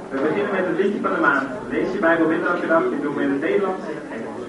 We beginnen met het liedje van de maand. Lees je Bijbel met elke dag. Dit doen we in het Nederlands en het Engels.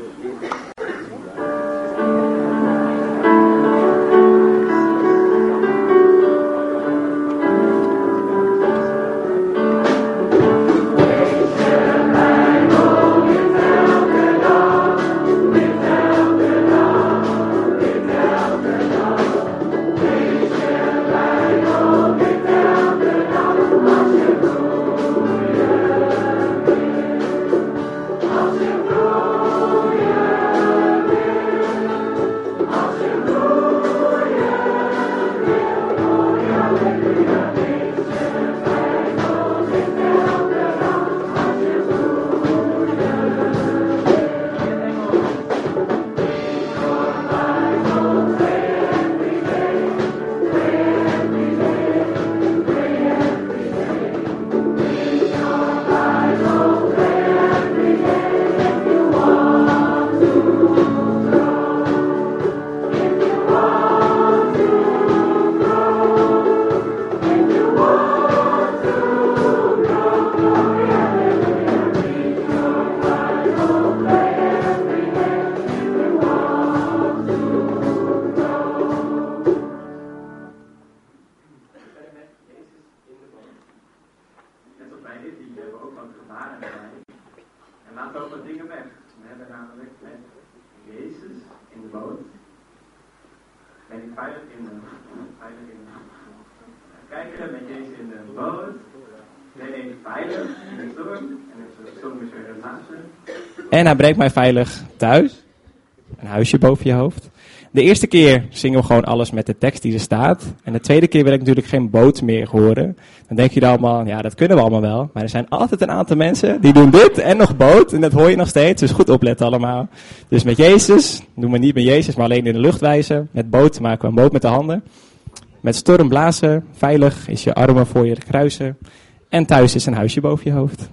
En hij brengt mij veilig thuis. Een huisje boven je hoofd. De eerste keer zingen we gewoon alles met de tekst die er staat. En de tweede keer wil ik natuurlijk geen boot meer horen. Dan denk je dan allemaal, ja, dat kunnen we allemaal wel. Maar er zijn altijd een aantal mensen die doen dit en nog boot. En dat hoor je nog steeds, dus goed opletten allemaal. Dus met Jezus, doen we niet met Jezus, maar alleen in de lucht wijzen. Met boot maken we een boot met de handen. Met storm blazen, veilig is je armen voor je kruisen. En thuis is een huisje boven je hoofd.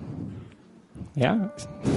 Ja.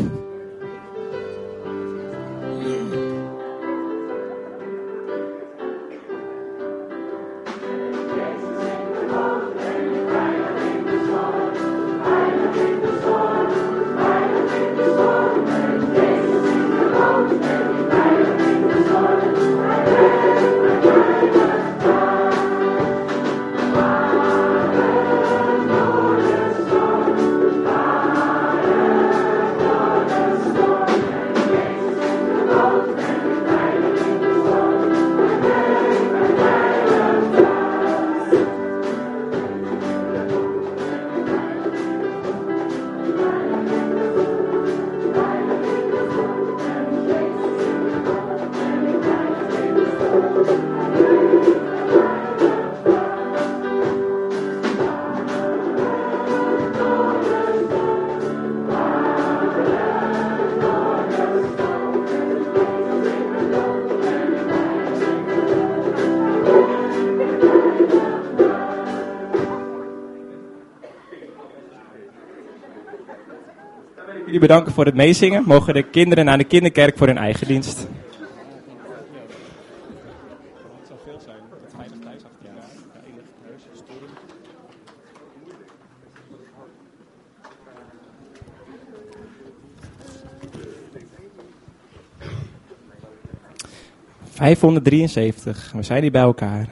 Jullie bedanken voor het meezingen. Mogen de kinderen naar de kinderkerk voor hun eigen dienst. Het zal veel zijn. Het veilig thuis achter je aan. Veilig thuis, storm. ...573. We zijn hier bij elkaar.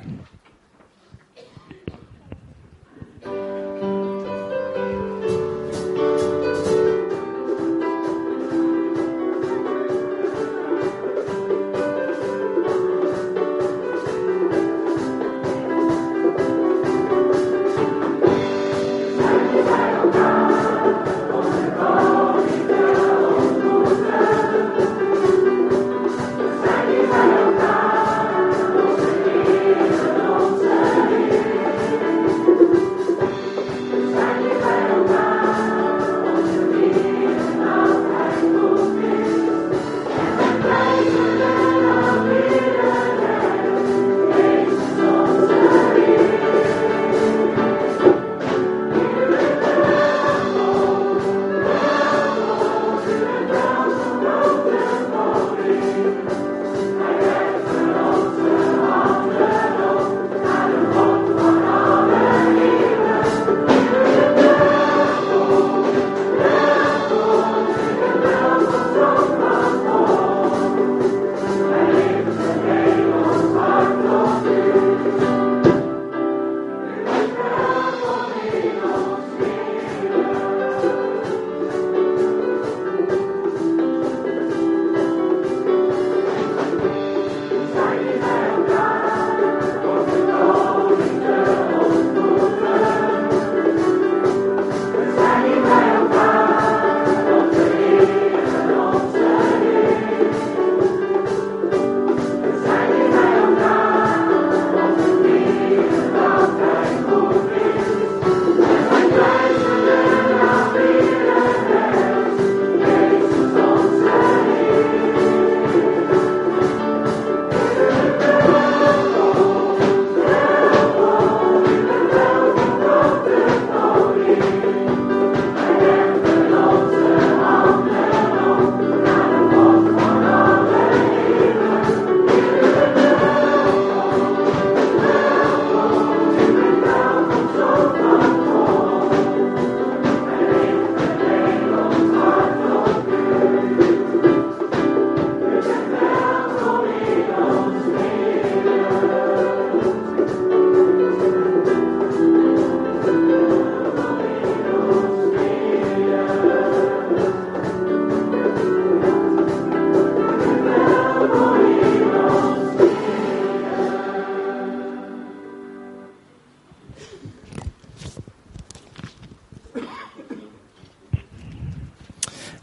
Hello.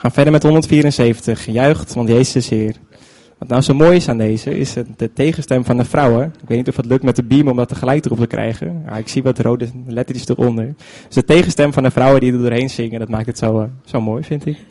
gaan verder met 174. Juicht, want Jezus is Heer. Wat nou zo mooi is aan deze, is de tegenstem van de vrouwen. Ik weet niet of het lukt met de beam om dat tegelijk erop te krijgen. Ja, ik zie wat rode lettertjes eronder. Dus de tegenstem van de vrouwen die er doorheen zingen, dat maakt het zo mooi, vind ik.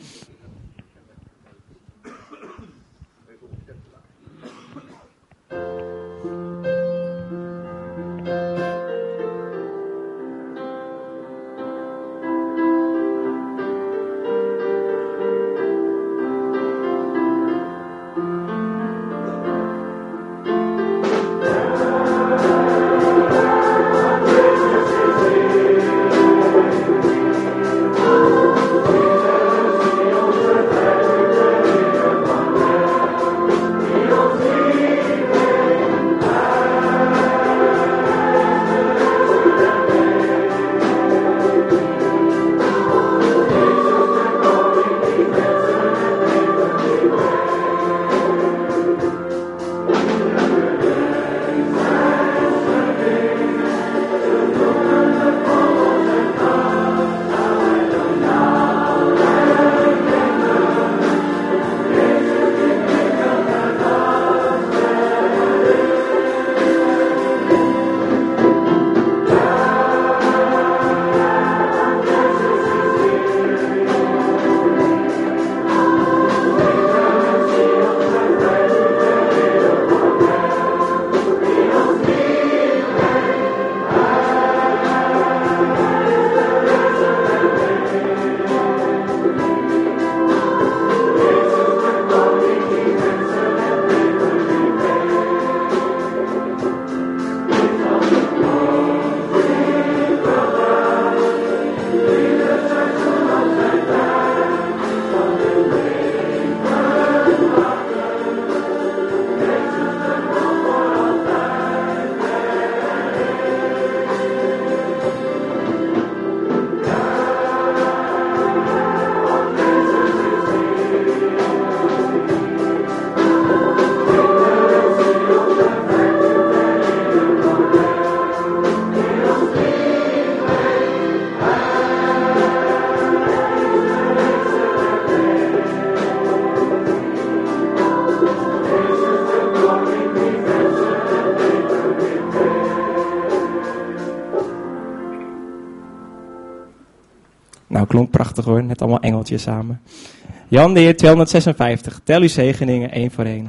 Nou, klonk prachtig hoor, net allemaal engeltjes samen. Jan de Heer 256, tel uw zegeningen één voor één.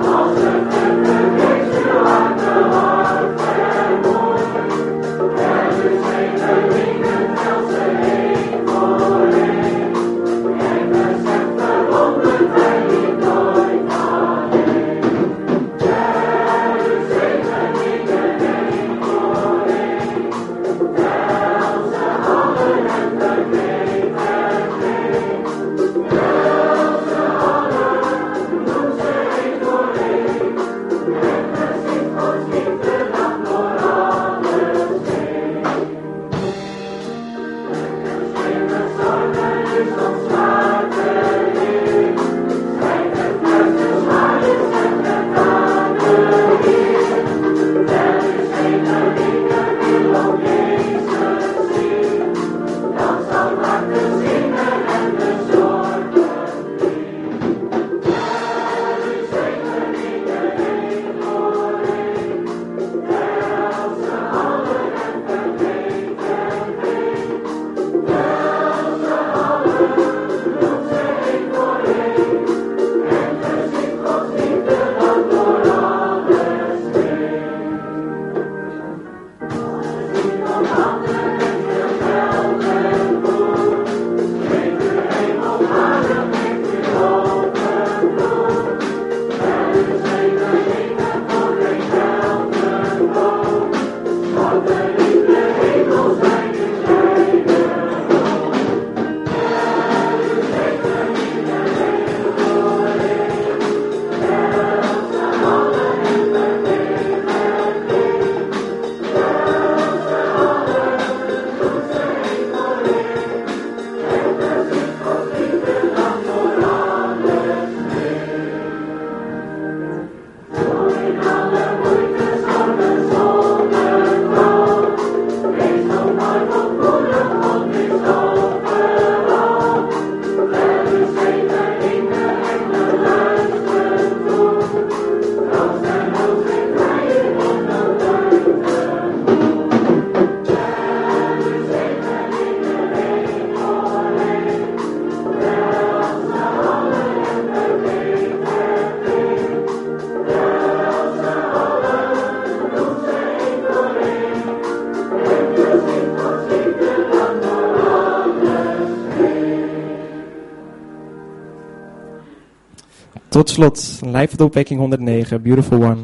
Ja. tot slot, Live at Opwekking 109, Beautiful One.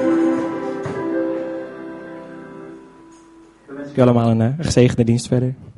u allemaal een gezegende dienst verder.